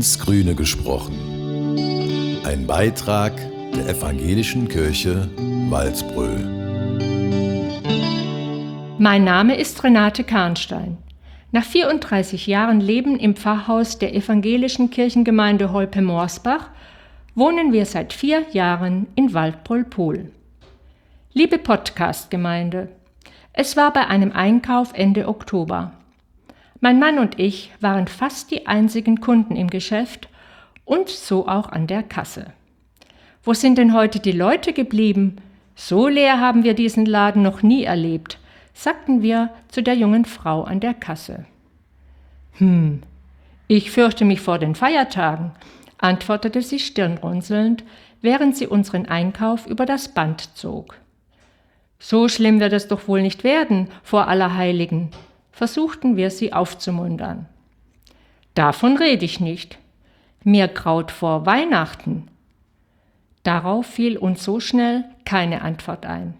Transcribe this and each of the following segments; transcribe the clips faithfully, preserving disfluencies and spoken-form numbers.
ins Grüne gesprochen. Ein Beitrag der Evangelischen Kirche Walsbröl. Mein Name ist Renate Karnstein. Nach vierunddreißig Jahren Leben im Pfarrhaus der Evangelischen Kirchengemeinde Holpe-Morsbach wohnen wir seit vier Jahren in Waldbröl-Pohl. Liebe Podcast-Gemeinde, es war bei einem Einkauf Ende Oktober. Mein Mann und ich waren fast die einzigen Kunden im Geschäft und so auch an der Kasse. Wo sind denn heute die Leute geblieben? So leer haben wir diesen Laden noch nie erlebt, sagten wir zu der jungen Frau an der Kasse. Hm, ich fürchte mich vor den Feiertagen, antwortete sie stirnrunzelnd, während sie unseren Einkauf über das Band zog. So schlimm wird es doch wohl nicht werden vor Allerheiligen, versuchten wir sie aufzumuntern. Davon rede ich nicht. Mir graut vor Weihnachten. Darauf fiel uns so schnell keine Antwort ein.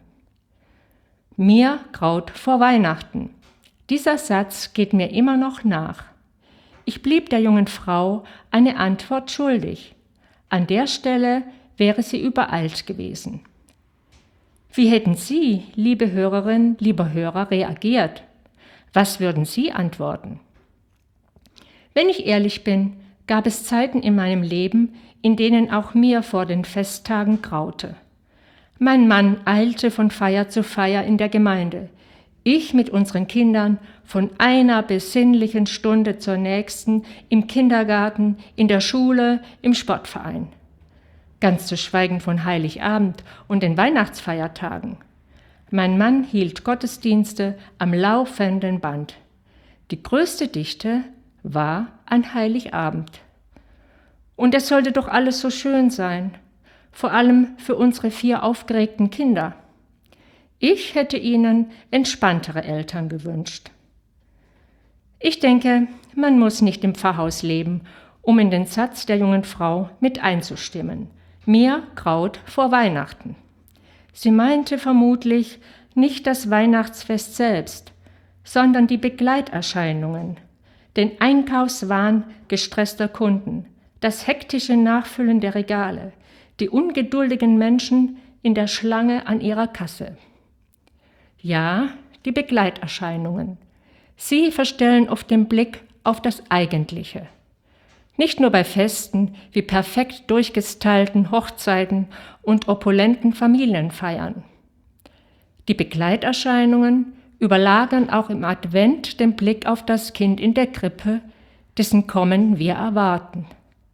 Mir graut vor Weihnachten. Dieser Satz geht mir immer noch nach. Ich blieb der jungen Frau eine Antwort schuldig. An der Stelle wäre sie übereilt gewesen. Wie hätten Sie, liebe Hörerin, lieber Hörer, reagiert? Was würden Sie antworten? Wenn ich ehrlich bin, gab es Zeiten in meinem Leben, in denen auch mir vor den Festtagen graute. Mein Mann eilte von Feier zu Feier in der Gemeinde. Ich mit unseren Kindern von einer besinnlichen Stunde zur nächsten im Kindergarten, in der Schule, im Sportverein. Ganz zu schweigen von Heiligabend und den Weihnachtsfeiertagen. Mein Mann hielt Gottesdienste am laufenden Band. Die größte Dichte war an Heiligabend. Und es sollte doch alles so schön sein, vor allem für unsere vier aufgeregten Kinder. Ich hätte ihnen entspanntere Eltern gewünscht. Ich denke, man muss nicht im Pfarrhaus leben, um in den Satz der jungen Frau mit einzustimmen. Mir graut vor Weihnachten. Sie meinte vermutlich nicht das Weihnachtsfest selbst, sondern die Begleiterscheinungen, den Einkaufswahn gestresster Kunden, das hektische Nachfüllen der Regale, die ungeduldigen Menschen in der Schlange an ihrer Kasse. Ja, die Begleiterscheinungen. Sie verstellen oft den Blick auf das Eigentliche. Nicht nur bei Festen wie perfekt durchgestylten Hochzeiten und opulenten Familienfeiern. Die Begleiterscheinungen überlagern auch im Advent den Blick auf das Kind in der Krippe, dessen Kommen wir erwarten.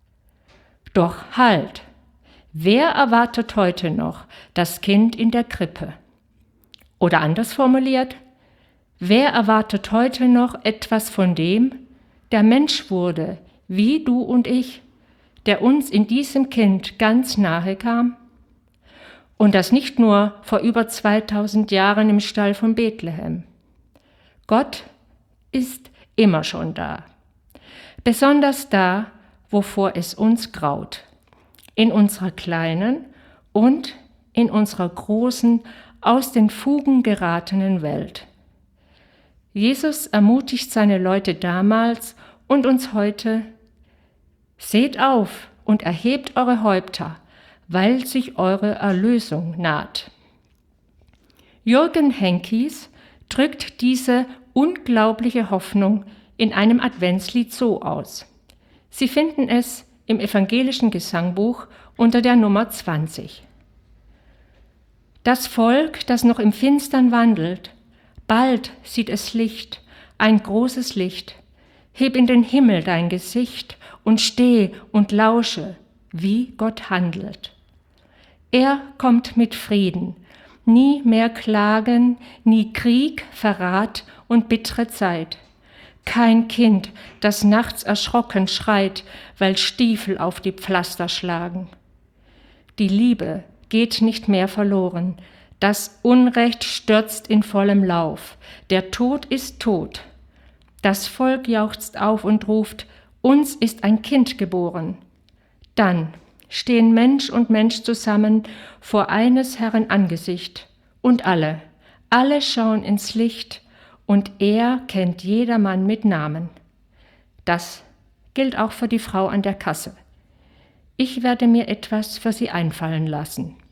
Doch halt! Wer erwartet heute noch das Kind in der Krippe? Oder anders formuliert, wer erwartet heute noch etwas von dem, der Mensch wurde, wie du und ich, der uns in diesem Kind ganz nahe kam? Und das nicht nur vor über zweitausend Jahren im Stall von Bethlehem. Gott ist immer schon da. Besonders da, wovor es uns graut. In unserer kleinen und in unserer großen, aus den Fugen geratenen Welt. Jesus ermutigt seine Leute damals und uns heute: Seht auf und erhebt eure Häupter, weil sich eure Erlösung naht. Jürgen Henkies drückt diese unglaubliche Hoffnung in einem Adventslied so aus. Sie finden es im evangelischen Gesangbuch unter der Nummer zwanzig. Das Volk, das noch im Finstern wandelt, bald sieht es Licht, ein großes Licht. Heb in den Himmel dein Gesicht und steh und lausche, wie Gott handelt. Er kommt mit Frieden, nie mehr Klagen, nie Krieg, Verrat und bittere Zeit. Kein Kind, das nachts erschrocken schreit, weil Stiefel auf die Pflaster schlagen. Die Liebe geht nicht mehr verloren, das Unrecht stürzt in vollem Lauf, der Tod ist tot. Das Volk jauchzt auf und ruft: Uns ist ein Kind geboren. Dann stehen Mensch und Mensch zusammen vor eines Herrn Angesicht, und alle, alle schauen ins Licht, und er kennt jedermann mit Namen. Das gilt auch für die Frau an der Kasse. Ich werde mir etwas für Sie einfallen lassen.